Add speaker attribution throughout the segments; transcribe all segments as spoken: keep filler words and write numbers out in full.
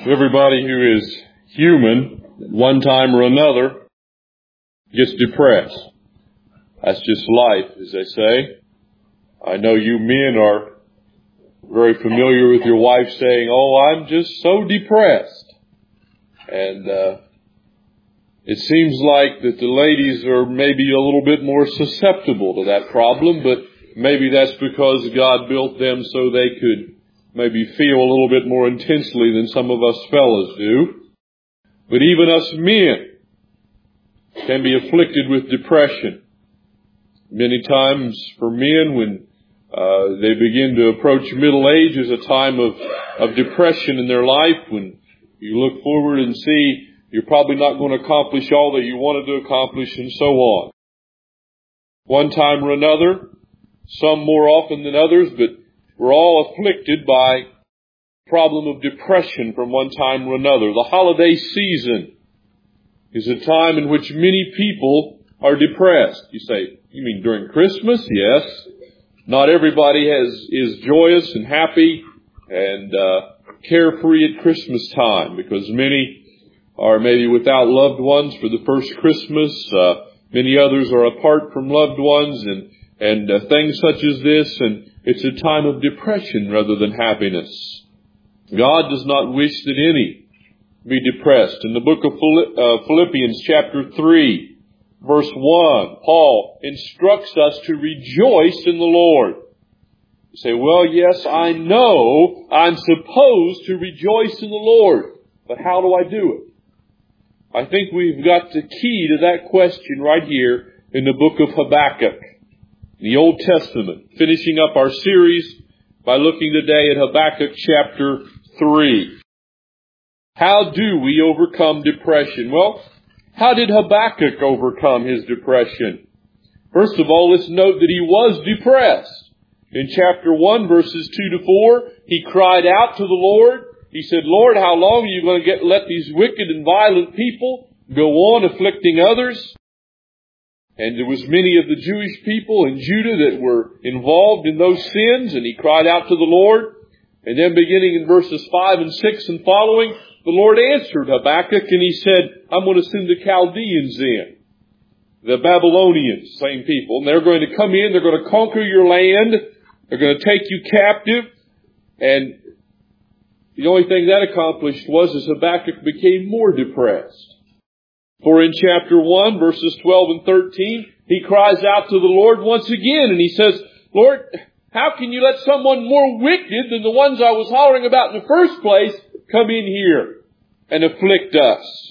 Speaker 1: Everybody who is human at one time or another gets depressed. That's just life, as they say. I know you men are very familiar with your wife saying, "Oh, I'm just so depressed." And uh, it seems like that the ladies are maybe a little bit more susceptible to that problem, but maybe that's because God built them so they could maybe feel a little bit more intensely than some of us fellas do. But even us men can be afflicted with depression. Many times for men, when uh, they begin to approach middle age, is a time of, of depression in their life, when you look forward and see you're probably not going to accomplish all that you wanted to accomplish, and so on. One time or another, some more often than others, but we're all afflicted by the problem of depression from one time or another. The holiday season is a time in which many people are depressed. You say, you mean during Christmas? Yes. Not everybody has is joyous and happy and uh, carefree at Christmas time, because many are maybe without loved ones for the first Christmas. Uh, many others are apart from loved ones, and and uh, things such as this, and it's a time of depression rather than happiness. God does not wish that any be depressed. In the book of Philippians chapter three, verse one, Paul instructs us to rejoice in the Lord. You say, well, yes, I know I'm supposed to rejoice in the Lord, but how do I do it? I think we've got the key to that question right here in the book of Habakkuk, the Old Testament, finishing up our series by looking today at Habakkuk chapter three. How do we overcome depression? Well, how did Habakkuk overcome his depression? First of all, let's note that he was depressed. In chapter one, verses two to four, he cried out to the Lord. He said, "Lord, how long are you going to get, let these wicked and violent people go on afflicting others?" And there was many of the Jewish people in Judah that were involved in those sins, and he cried out to the Lord. And then beginning in verses five and six and following, the Lord answered Habakkuk, and he said, "I'm going to send the Chaldeans in, the Babylonians, same people, and they're going to come in, they're going to conquer your land, they're going to take you captive." And the only thing that accomplished was as Habakkuk became more depressed. For in chapter one, verses twelve and thirteen, he cries out to the Lord once again, and he says, "Lord, how can you let someone more wicked than the ones I was hollering about in the first place come in here and afflict us?"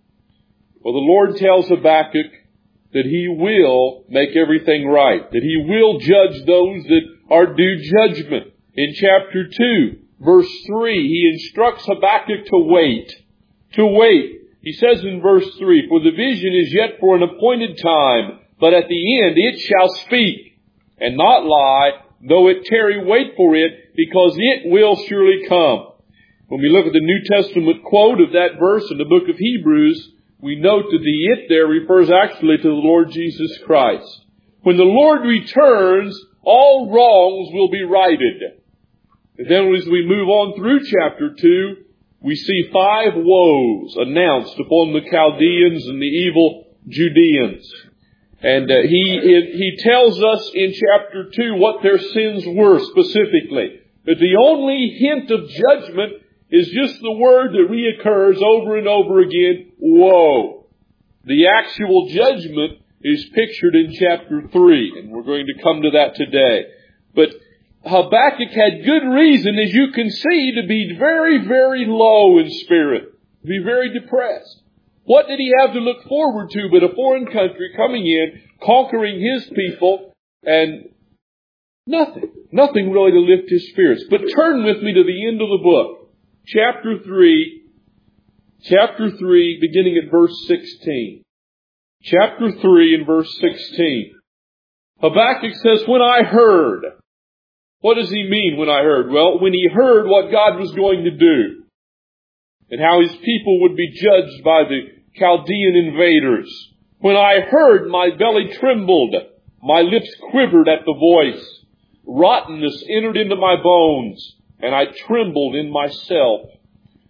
Speaker 1: Well, the Lord tells Habakkuk that he will make everything right, that he will judge those that are due judgment. In chapter two, verse three, he instructs Habakkuk to wait, to wait. He says in verse three, "For the vision is yet for an appointed time, but at the end it shall speak, and not lie, though it tarry, wait for it, because it will surely come." When we look at the New Testament quote of that verse in the book of Hebrews, we note that the "it" there refers actually to the Lord Jesus Christ. When the Lord returns, all wrongs will be righted. And then as we move on through chapter two, we see five woes announced upon the Chaldeans and the evil Judeans. And uh, he he tells us in chapter two what their sins were specifically. But the only hint of judgment is just the word that reoccurs over and over again, woe. The actual judgment is pictured in chapter three, and we're going to come to that today. But Habakkuk had good reason, as you can see, to be very, very low in spirit, to be very depressed. What did he have to look forward to but a foreign country coming in, conquering his people, and nothing, nothing really to lift his spirits. But turn with me to the end of the book, chapter three, chapter three, beginning at verse sixteen. Chapter three and verse sixteen. Habakkuk says, "When I heard." What does he mean, when I heard? Well, when he heard what God was going to do, and how his people would be judged by the Chaldean invaders. "When I heard, my belly trembled, my lips quivered at the voice. Rottenness entered into my bones, and I trembled in myself.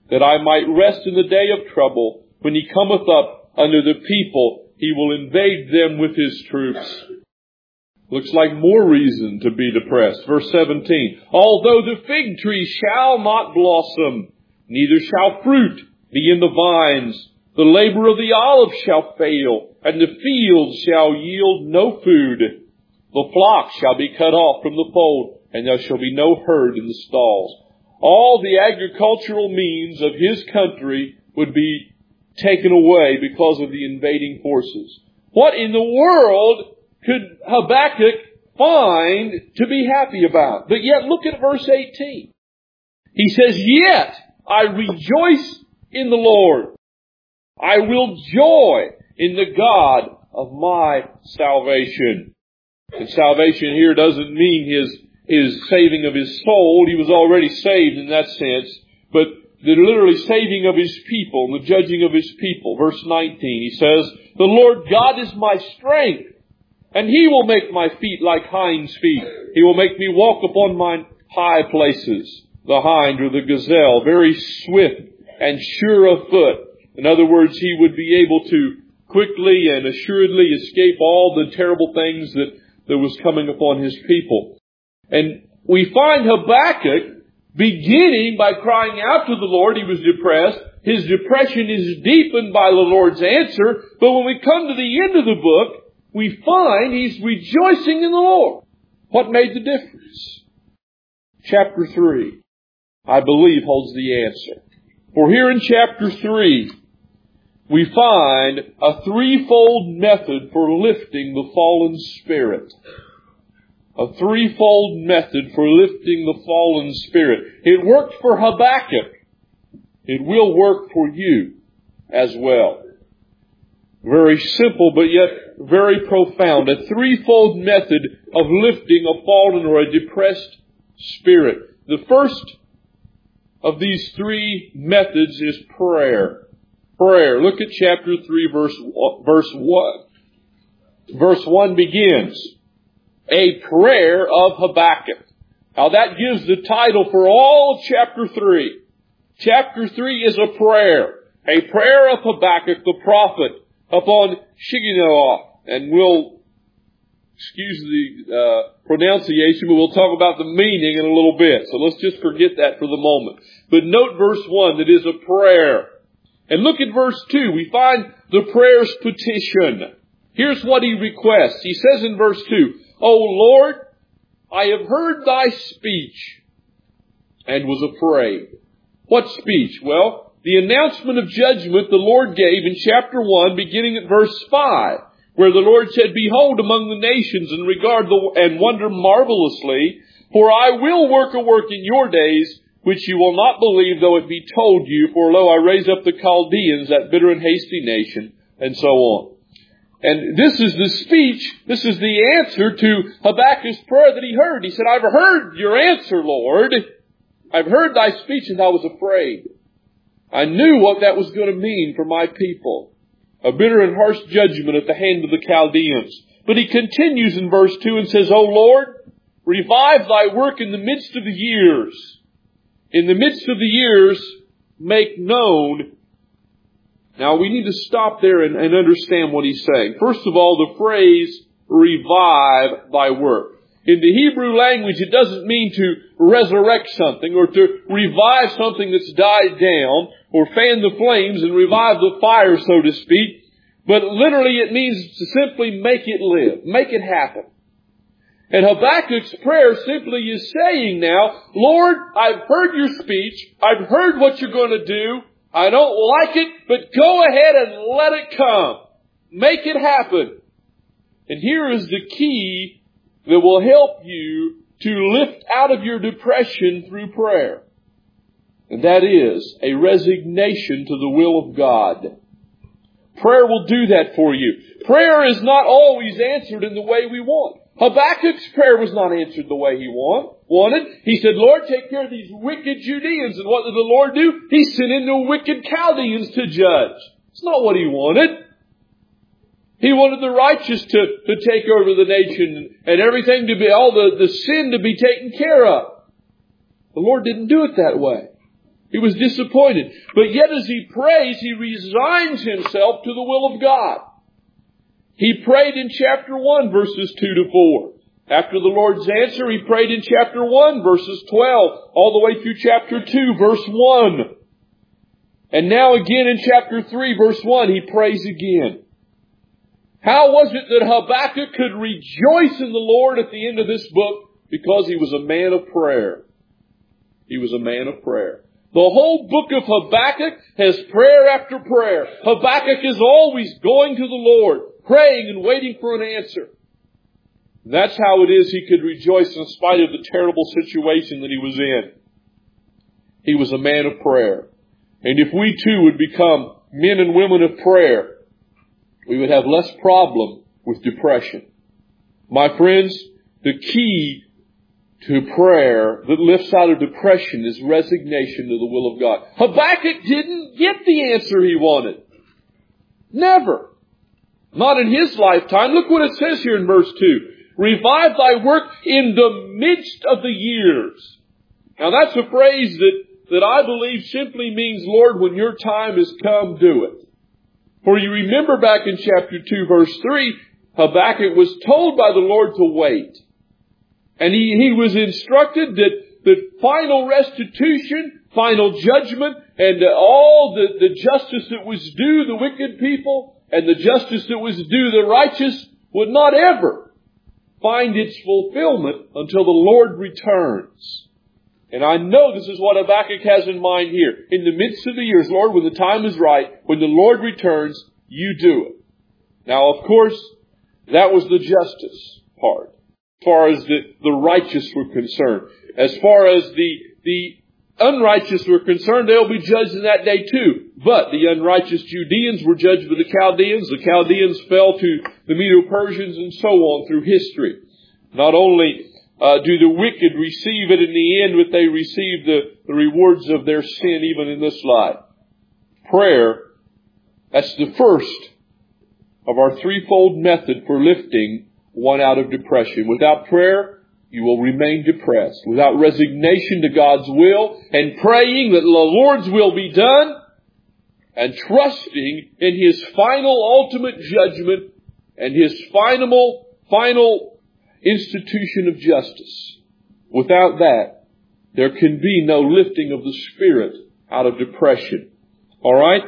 Speaker 1: that I might rest in the day of trouble. When he cometh up unto the people, he will invade them with his troops. Looks like more reason to be depressed. Verse seventeen, although the fig tree shall not blossom, neither shall fruit be in the vines, the labor of the olive shall fail, and the fields shall yield no food. The flock shall be cut off from the fold, and there shall be no herd in the stalls. All the agricultural means of his country would be taken away because of the invading forces. What in the world could Habakkuk find to be happy about? But yet look at verse eighteen. He says, yet I rejoice in the Lord. I will joy in the God of my salvation. And salvation here doesn't mean his, his saving of his soul. He was already saved in that sense. But the literally saving of his people, and the judging of his people. Verse nineteen, he says, the Lord God is my strength, and he will make my feet like hinds' feet. He will make me walk upon mine high places. The hind or the gazelle, very swift and sure of foot. In other words, he would be able to quickly and assuredly escape all the terrible things that, that was coming upon his people. And we find Habakkuk beginning by crying out to the Lord. He was depressed. His depression is deepened by the Lord's answer. But when we come to the end of the book, we find he's rejoicing in the Lord. What made the difference? Chapter three, I believe, holds the answer. For here in chapter three, we find a threefold method for lifting the fallen spirit. A threefold method for lifting the fallen spirit. It worked for Habakkuk. It will work for you as well. Very simple, but yet very profound. A threefold method of lifting a fallen or a depressed spirit. The first of these three methods is prayer. Prayer. Look at chapter three, verse verse one. Verse one begins, a prayer of Habakkuk. Now that gives the title for all of chapter three. Chapter three is a prayer. A prayer of Habakkuk the prophet upon Shigionoth. And we'll, excuse the uh, pronunciation, but we'll talk about the meaning in a little bit. So let's just forget that for the moment. But note verse one, that is a prayer. And look at verse two. We find the prayer's petition. Here's what he requests. He says in verse two, O Lord, I have heard thy speech and was afraid. What speech? Well, the announcement of judgment the Lord gave in chapter one, beginning at verse five, where the Lord said, behold among the nations and regard the, and wonder marvelously, for I will work a work in your days, which you will not believe, though it be told you. For lo, I raise up the Chaldeans, that bitter and hasty nation, and so on. And this is the speech, this is the answer to Habakkuk's prayer that he heard. He said, I've heard your answer, Lord. I've heard thy speech, and I was afraid. I knew what that was going to mean for my people. A bitter and harsh judgment at the hand of the Chaldeans. But he continues in verse two and says, O Lord, revive thy work in the midst of the years. In the midst of the years, make known. Now we need to stop there and, and understand what he's saying. First of all, the phrase, revive thy work. In the Hebrew language, it doesn't mean to resurrect something or to revive something that's died down or fan the flames and revive the fire, so to speak. But literally it means to simply make it live, make it happen. And Habakkuk's prayer simply is saying now, Lord, I've heard your speech. I've heard what you're going to do. I don't like it, but go ahead and let it come. Make it happen. And here is the key that will help you to lift out of your depression through prayer. And that is a resignation to the will of God. Prayer will do that for you. Prayer is not always answered in the way we want. Habakkuk's prayer was not answered the way he want, wanted. He said, Lord, take care of these wicked Judeans. And what did the Lord do? He sent in the wicked Chaldeans to judge. It's not what he wanted. He wanted the righteous to, to take over the nation and everything to be, all the, the sin to be taken care of. The Lord didn't do it that way. He was disappointed. But yet as he prays, he resigns himself to the will of God. He prayed in chapter one, verses two to four. After the Lord's answer, he prayed in chapter one, verses twelve, all the way through chapter two, verse one. And now again in chapter three, verse one, he prays again. How was it that Habakkuk could rejoice in the Lord at the end of this book? Because he was a man of prayer. He was a man of prayer. The whole book of Habakkuk has prayer after prayer. Habakkuk is always going to the Lord, praying and waiting for an answer. That's how it is he could rejoice in spite of the terrible situation that he was in. He was a man of prayer. And if we too would become men and women of prayer, we would have less problem with depression. My friends, the key to prayer that lifts out of depression is resignation to the will of God. Habakkuk didn't get the answer he wanted. Never. Not in his lifetime. Look what it says here in verse two. Revive thy work in the midst of the years. Now that's a phrase that, that I believe simply means, Lord, when your time has come, do it. For you remember back in chapter two, verse three, Habakkuk was told by the Lord to wait. And he, he was instructed that the final restitution, final judgment, and all the, the justice that was due the wicked people and the justice that was due the righteous would not ever find its fulfillment until the Lord returns. And I know this is what Habakkuk has in mind here. In the midst of the years, Lord, when the time is right, when the Lord returns, you do it. Now, of course, that was the justice part. As far as the, the righteous were concerned. As far as the, the unrighteous were concerned, they'll be judged in that day too. But the unrighteous Judeans were judged by the Chaldeans. The Chaldeans fell to the Medo-Persians and so on through history. Not only uh, do the wicked receive it in the end, but they receive the, the rewards of their sin even in this life. Prayer, that's the first of our threefold method for lifting one out of depression. Without prayer, you will remain depressed. Without resignation to God's will and praying that the Lord's will be done and trusting in His final ultimate judgment and His final, final institution of justice. Without that, there can be no lifting of the spirit out of depression. All right?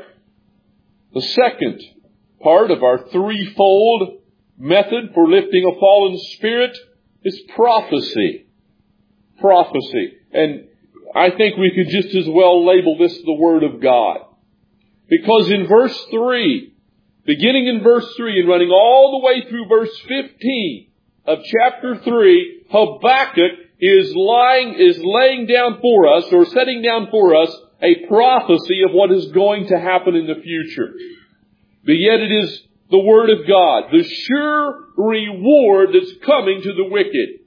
Speaker 1: The second part of our threefold method for lifting a fallen spirit is prophecy. Prophecy. And I think we could just as well label this the Word of God. Because in verse three, beginning in verse three and running all the way through verse fifteen of chapter three, Habakkuk is lying, is laying down for us, or setting down for us, a prophecy of what is going to happen in the future. But yet it is the Word of God, the sure reward that's coming to the wicked.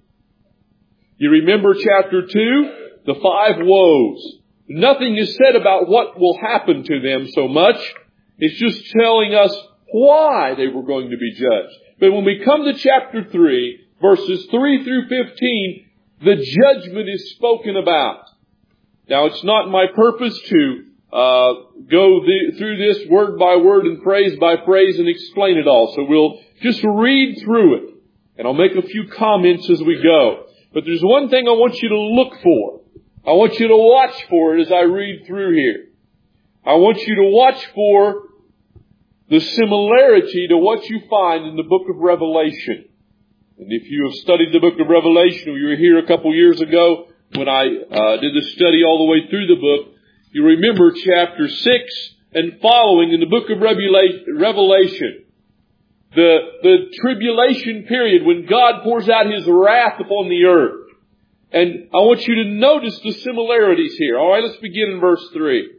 Speaker 1: You remember chapter two? The five woes. Nothing is said about what will happen to them so much. It's just telling us why they were going to be judged. But when we come to chapter three, verses three through fifteen, the judgment is spoken about. Now, it's not my purpose to uh go the, through this word by word and phrase by phrase and explain it all. So we'll just read through it. And I'll make a few comments as we go. But there's one thing I want you to look for. I want you to watch for it as I read through here. I want you to watch for the similarity to what you find in the book of Revelation. And if you have studied the book of Revelation, or you were here a couple years ago when I uh, did the study all the way through the book, you remember chapter six and following in the book of Revelation. The, the tribulation period when God pours out His wrath upon the earth. And I want you to notice the similarities here. All right, let's begin in verse three.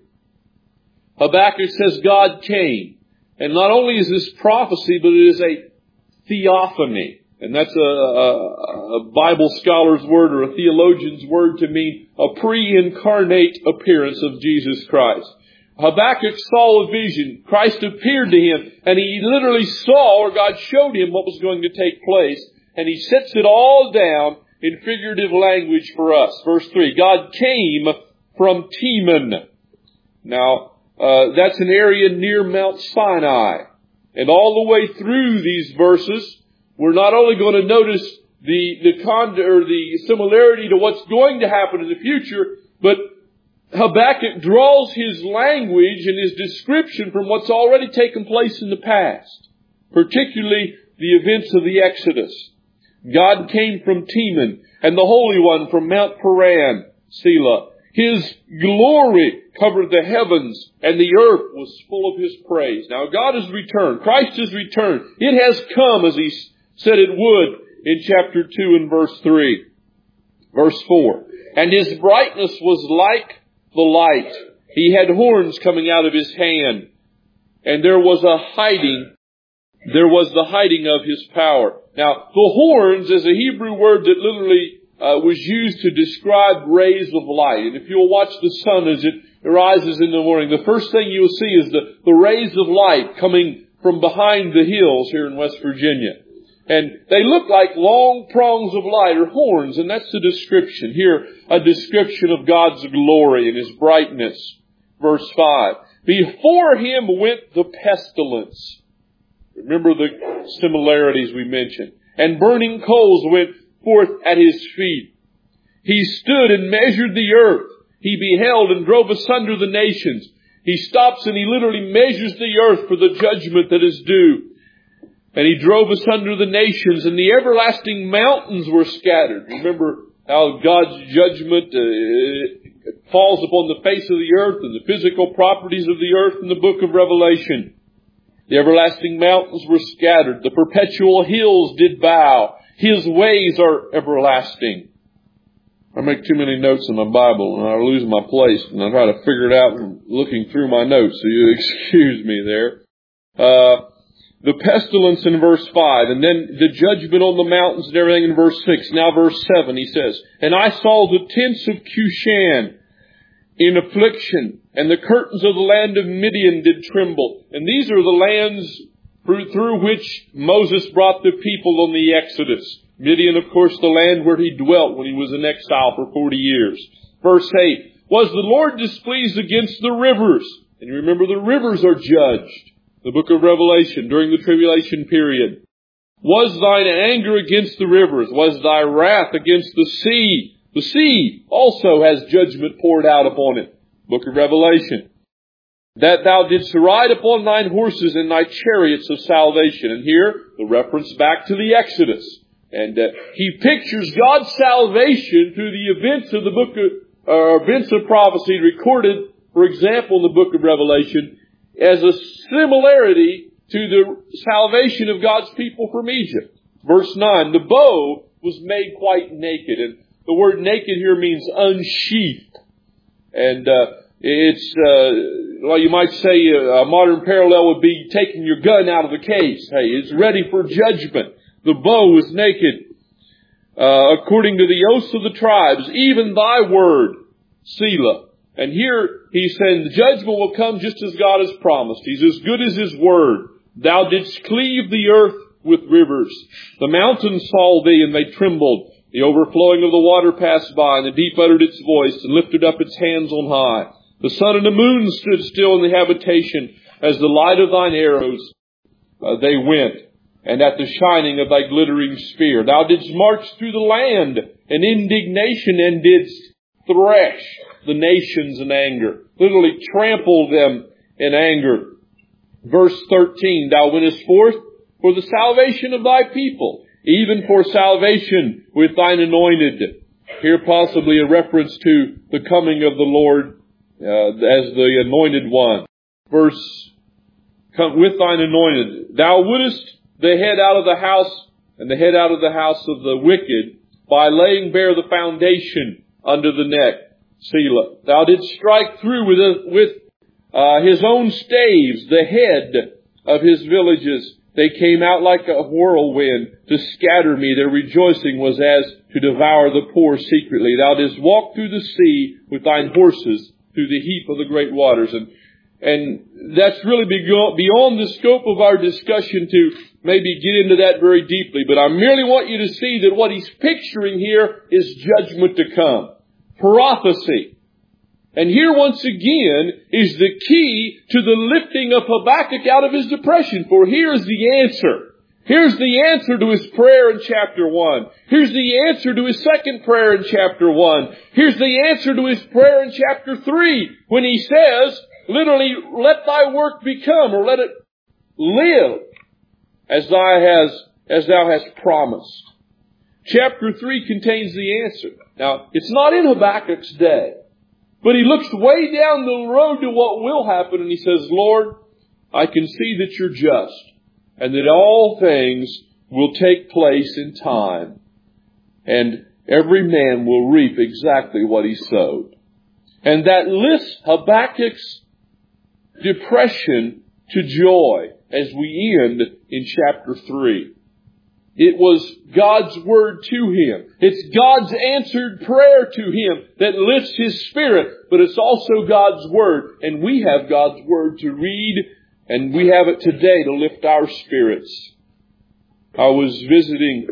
Speaker 1: Habakkuk says God came. And not only is this prophecy, but it is a theophany. And that's a, a, a Bible scholar's word or a theologian's word to mean a pre-incarnate appearance of Jesus Christ. Habakkuk saw a vision. Christ appeared to him, and he literally saw, or God showed him what was going to take place. And he sets it all down in figurative language for us. Verse three, God came from Teman. Now, uh, that's an area near Mount Sinai. And all the way through these verses, we're not only going to notice the, the con, or the similarity to what's going to happen in the future, but Habakkuk draws his language and his description from what's already taken place in the past, particularly the events of the Exodus. God came from Teman, and the Holy One from Mount Paran, Selah. His glory covered the heavens, and the earth was full of His praise. Now God has returned. Christ has returned. It has come as He said it would in chapter two and verse three. Verse four. And His brightness was like the light. He had horns coming out of His hand. And there was a hiding. There was the hiding of His power. Now, the horns is a Hebrew word that literally uh, was used to describe rays of light. And if you'll watch the sun as it rises in the morning, the first thing you'll see is the, the rays of light coming from behind the hills here in West Virginia. And they look like long prongs of light or horns, and that's the description. Here, a description of God's glory and His brightness. Verse five. Before Him went the pestilence. Remember the similarities we mentioned. And burning coals went forth at His feet. He stood and measured the earth. He beheld and drove asunder the nations. He stops and He literally measures the earth for the judgment that is due. And He drove asunder the nations, and the everlasting mountains were scattered. Remember how God's judgment uh, falls upon the face of the earth and the physical properties of the earth in the book of Revelation. The everlasting mountains were scattered. The perpetual hills did bow. His ways are everlasting. I make too many notes in my Bible and I lose my place, and I try to figure it out looking through my notes, so you excuse me there. Uh, The pestilence in verse five, and then the judgment on the mountains and everything in verse six. Now verse seven, he says, And I saw the tents of Cushan in affliction, and the curtains of the land of Midian did tremble. And these are the lands through, through which Moses brought the people on the Exodus. Midian, of course, the land where he dwelt when he was in exile for forty years. Verse eight, Was the Lord displeased against the rivers? And you remember the rivers are judged. The book of Revelation, during the tribulation period. Was thine anger against the rivers? Was thy wrath against the sea? The sea also has judgment poured out upon it. Book of Revelation. That thou didst ride upon thine horses and thy chariots of salvation. And here, the reference back to the Exodus. And uh, he pictures God's salvation through the events of the book of, uh, events of prophecy recorded, for example, in the book of Revelation, as a similarity to the salvation of God's people from Egypt. Verse nine, the bow was made quite naked. And the word naked here means unsheathed. And uh, it's, uh, well, you might say a modern parallel would be taking your gun out of the case. Hey, it's ready for judgment. The bow was naked. Uh, according to the oaths of the tribes, even thy word, Selah. And here he's saying the judgment will come just as God has promised. He's as good as His word. Thou didst cleave the earth with rivers. The mountains saw thee and they trembled. The overflowing of the water passed by, and the deep uttered its voice and lifted up its hands on high. The sun and the moon stood still in the habitation as the light of thine arrows uh, they went, and at the shining of thy glittering spear. Thou didst march through the land in indignation and didst thresh the nations in anger. Literally trample them in anger. Verse thirteen, Thou wentest forth for the salvation of thy people, even for salvation with thine anointed. Here possibly a reference to the coming of the Lord uh, as the anointed one. Verse, come with thine anointed. Thou wouldest the head out of the house and the head out of the house of the wicked by laying bare the foundation under the neck. Selah. Thou didst strike through with, a, with uh, his own staves the head of his villages. They came out like a whirlwind to scatter me. Their rejoicing was as to devour the poor secretly. Thou didst walk through the sea with thine horses through the heap of the great waters. And and that's really beyond the scope of our discussion to maybe get into that very deeply. But I merely want you to see that what he's picturing here is judgment to come. Prophecy. And here once again is the key to the lifting of Habakkuk out of his depression. For here's the answer. Here's the answer to his prayer in chapter one. Here's the answer to his second prayer in chapter one. Here's the answer to his prayer in chapter three, when he says, literally, let thy work become, or let it live as thou hast, as thou hast promised. Chapter three contains the answer. Now, it's not in Habakkuk's day, but he looks way down the road to what will happen, and he says, Lord, I can see that you're just, and that all things will take place in time, and every man will reap exactly what he sowed. And that lifts Habakkuk's depression to joy as we end in chapter three. It was God's word to him. It's God's answered prayer to him that lifts his spirit, but it's also God's word. And we have God's word to read, and we have it today to lift our spirits. I was visiting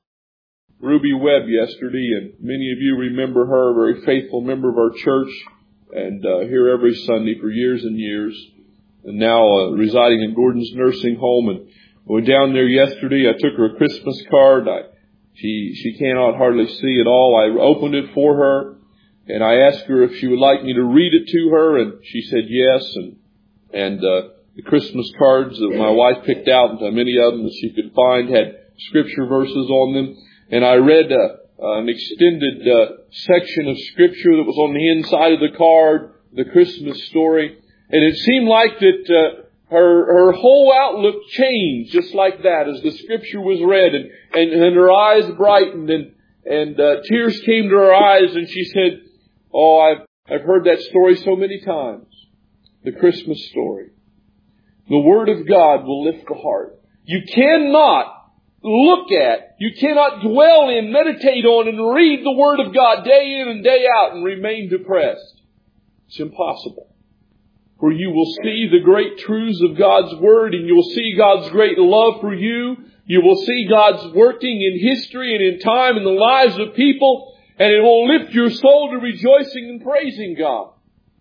Speaker 1: Ruby Webb yesterday, and many of you remember her, a very faithful member of our church, and uh, here every Sunday for years and years, and now uh, residing in Gordon's nursing home. And I went down there yesterday. I took her a Christmas card. I, she she cannot hardly see at all. I opened it for her, and I asked her if she would like me to read it to her, and she said yes. And and uh, the Christmas cards that my wife picked out, and many of them that she could find, had scripture verses on them. And I read uh, uh, an extended uh, section of scripture that was on the inside of the card, the Christmas story, and it seemed like that uh, her her whole outlook changed just like that as the scripture was read, and and, and her eyes brightened, and and uh, tears came to her eyes, and she said, "Oh, I've I've heard that story so many times, the Christmas story." The Word of God will lift the heart. You cannot look at, you cannot dwell in, meditate on, and read the Word of God day in and day out and remain depressed. It's impossible. For you will see the great truths of God's Word, and you will see God's great love for you. You will see God's working in history and in time in the lives of people, and it will lift your soul to rejoicing and praising God.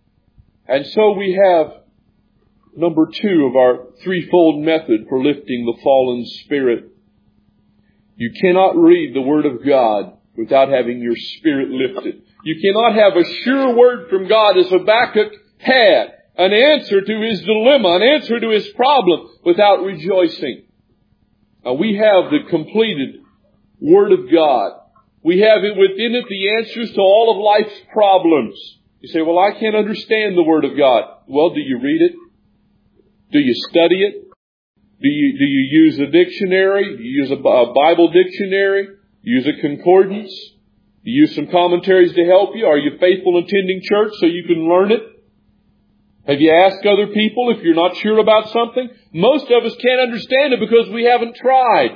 Speaker 1: And so we have number two of our threefold method for lifting the fallen spirit. You cannot read the Word of God without having your spirit lifted. You cannot have a sure word from God as Habakkuk had, an answer to his dilemma, an answer to his problem, without rejoicing. Now, we have the completed Word of God. We have it within it the answers to all of life's problems. You say, well, I can't understand the Word of God. Well, do you read it? Do you study it? Do you, do you use a dictionary? Do you use a, a Bible dictionary? Use a concordance? Do you use some commentaries to help you? Are you faithful in attending church so you can learn it? Have you asked other people if you're not sure about something? Most of us can't understand it because we haven't tried.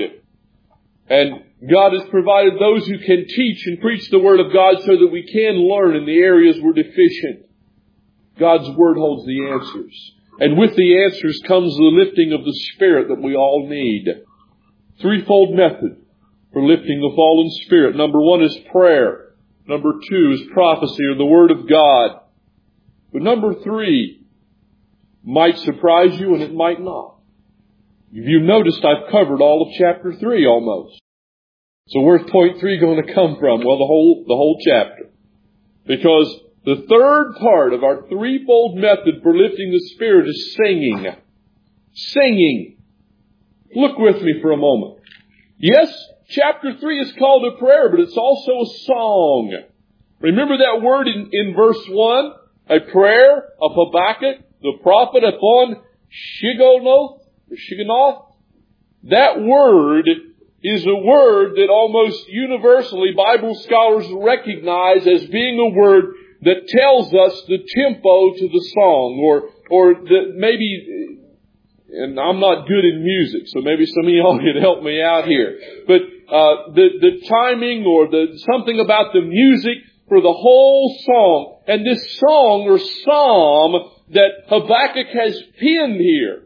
Speaker 1: And God has provided those who can teach and preach the Word of God so that we can learn in the areas we're deficient. God's Word holds the answers. And with the answers comes the lifting of the Spirit that we all need. Threefold method for lifting the fallen spirit. Number one is prayer. Number two is prophecy or the Word of God. But number three might surprise you and it might not. If you've noticed, I've covered all of chapter three almost. So where's point three going to come from? Well, the whole, the whole chapter. Because the third part of our threefold method for lifting the spirit is singing. Singing. Look with me for a moment. Yes, chapter three is called a prayer, but it's also a song. Remember that word in, in verse one? A prayer of Habakkuk, the prophet upon Shigionoth, or Shigionoth. That word is a word that almost universally Bible scholars recognize as being a word that tells us the tempo to the song, or or the, maybe, and I'm not good in music, so maybe some of y'all could help me out here. But uh, the the timing or the something about the music for the whole song, and this song or psalm that Habakkuk has penned here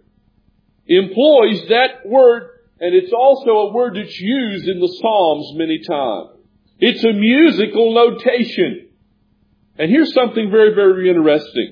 Speaker 1: employs that word, and it's also a word that's used in the Psalms many times. It's a musical notation. And here's something very, very interesting.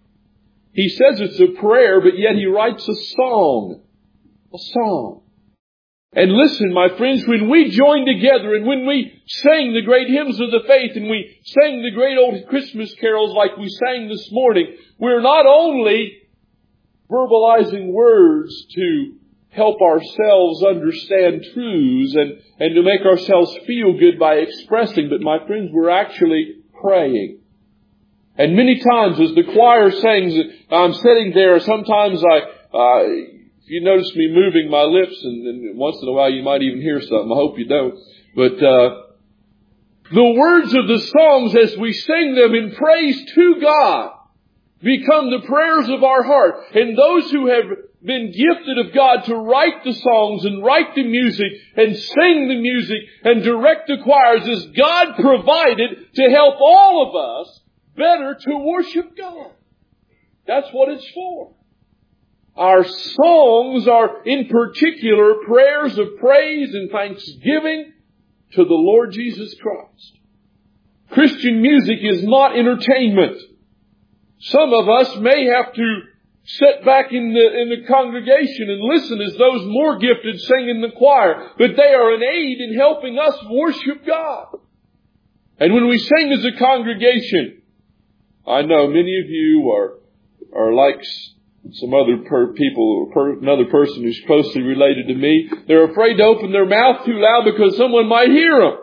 Speaker 1: He says it's a prayer, but yet he writes a song. A song. And listen, my friends, when we join together and when we sang the great hymns of the faith and we sang the great old Christmas carols like we sang this morning, we're not only verbalizing words to help ourselves understand truths and, and to make ourselves feel good by expressing, but my friends, we're actually praying. And many times as the choir sings, I'm sitting there, sometimes I, uh, you notice me moving my lips, and, and once in a while you might even hear something. I hope you don't. But uh, the words of the songs as we sing them in praise to God become the prayers of our heart. And those who have been gifted of God to write the songs and write the music and sing the music and direct the choirs is God provided to help all of us better to worship God. That's what it's for. Our songs are in particular prayers of praise and thanksgiving to the Lord Jesus Christ. Christian music is not entertainment. Some of us may have to sit back in the, in the congregation and listen as those more gifted sing in the choir, but they are an aid in helping us worship God. And when we sing as a congregation, I know many of you are, are like some other per people, per, another person who's closely related to me. They're afraid to open their mouth too loud because someone might hear them.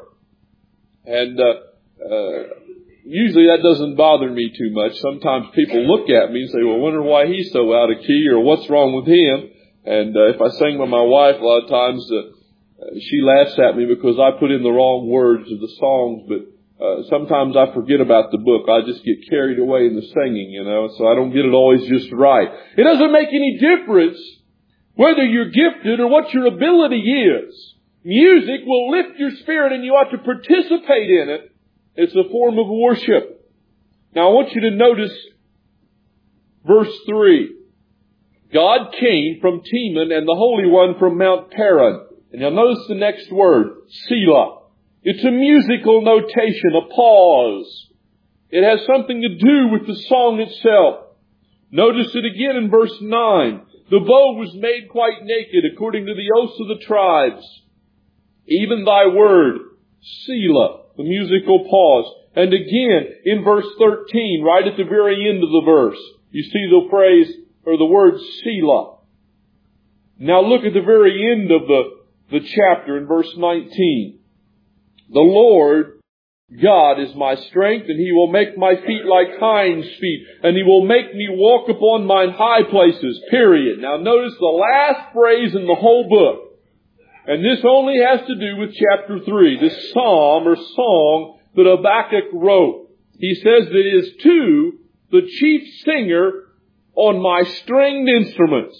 Speaker 1: And uh, uh, usually that doesn't bother me too much. Sometimes people look at me and say, well, I wonder why he's so out of key or what's wrong with him. And uh, if I sing with my wife, a lot of times uh, she laughs at me because I put in the wrong words of the songs, but Uh, sometimes I forget about the book. I just get carried away in the singing, you know, so I don't get it always just right. It doesn't make any difference whether you're gifted or what your ability is. Music will lift your spirit and you ought to participate in it. It's a form of worship. Now I want you to notice verse three. God came from Teman and the Holy One from Mount Paran. And you'll notice the next word, Selah. It's a musical notation, a pause. It has something to do with the song itself. Notice it again in verse nine. The bow was made quite naked according to the oaths of the tribes. Even thy word, Selah, the musical pause. And again in verse thirteen, right at the very end of the verse, you see the phrase or the word Selah. Now look at the very end of the, the chapter in verse nineteen. The Lord God is my strength, and He will make my feet like hinds' feet, and He will make me walk upon mine high places, period. Now notice the last phrase in the whole book. And this only has to do with chapter three, this psalm or song that Habakkuk wrote. He says that it is to the chief singer on my stringed instruments.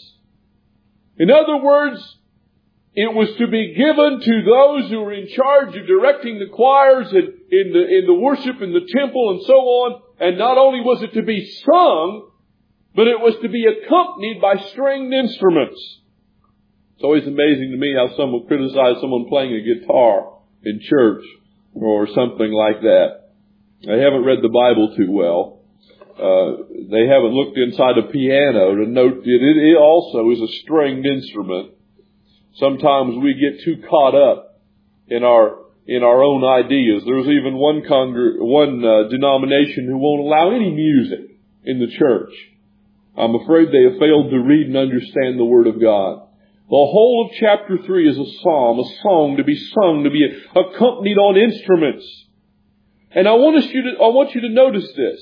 Speaker 1: In other words, it was to be given to those who were in charge of directing the choirs and in the, in the worship in the temple and so on. And not only was it to be sung, but it was to be accompanied by stringed instruments. It's always amazing to me how some will criticize someone playing a guitar in church or something like that. They haven't read the Bible too well. Uh, they haven't looked inside a piano to note that it, it also is a stringed instrument. Sometimes we get too caught up in our in our own ideas. There's even one congr- one uh, denomination who won't allow any music in the church. I'm afraid they have failed to read and understand the Word of God. The whole of chapter three is a psalm, a song to be sung, to be accompanied on instruments. And I want us you to I want you to notice this.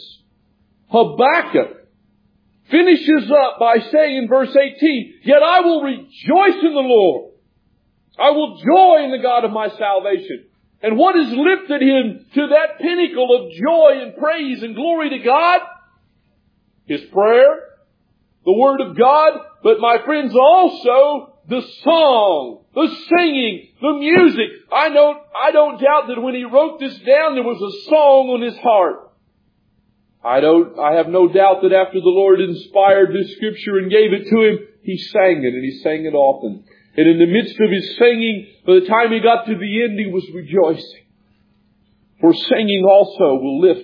Speaker 1: Habakkuk finishes up by saying in verse eighteen, yet I will rejoice in the Lord. I will joy in the God of my salvation. And what has lifted him to that pinnacle of joy and praise and glory to God? His prayer, the Word of God, but my friends also the song, the singing, the music. I don't, I don't doubt that when he wrote this down there was a song on his heart. I don't, I have no doubt that after the Lord inspired this scripture and gave it to him, he sang it and he sang it often. And in the midst of his singing, by the time he got to the end, he was rejoicing. For singing also will lift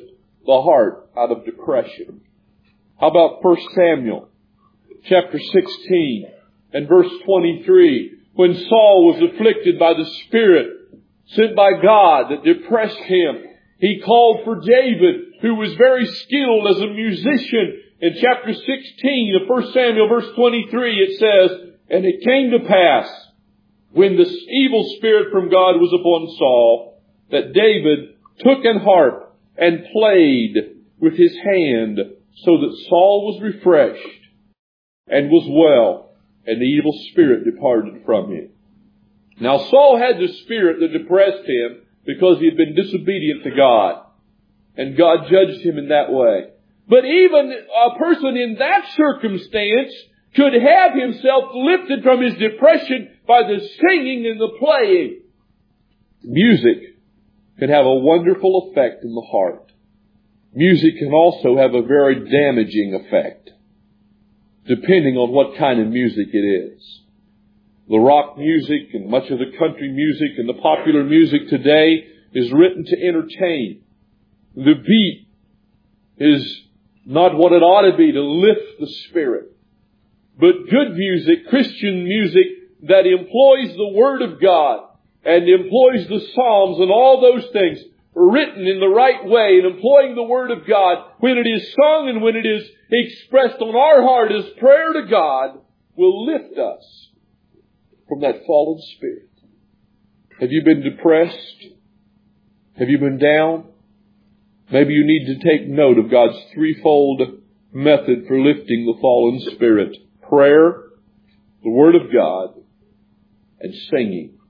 Speaker 1: the heart out of depression. How about First Samuel chapter sixteen and verse twenty-three? When Saul was afflicted by the Spirit sent by God that depressed him, he called for David, who was very skilled as a musician. In chapter sixteen of First Samuel verse twenty-three it says, "And it came to pass, when the evil spirit from God was upon Saul, that David took an harp and played with his hand, so that Saul was refreshed and was well, and the evil spirit departed from him." Now Saul had the spirit that depressed him because he had been disobedient to God, and God judged him in that way. But even a person in that circumstance could have himself lifted from his depression by the singing and the playing. Music can have a wonderful effect in the heart. Music can also have a very damaging effect, depending on what kind of music it is. The rock music and much of the country music and the popular music today is written to entertain. The beat is not what it ought to be to lift the spirit. But good music, Christian music that employs the Word of God and employs the Psalms and all those things, written in the right way and employing the Word of God, when it is sung and when it is expressed on our heart as prayer to God, will lift us from that fallen spirit. Have you been depressed? Have you been down? Maybe you need to take note of God's threefold method for lifting the fallen spirit: prayer, the Word of God, and singing.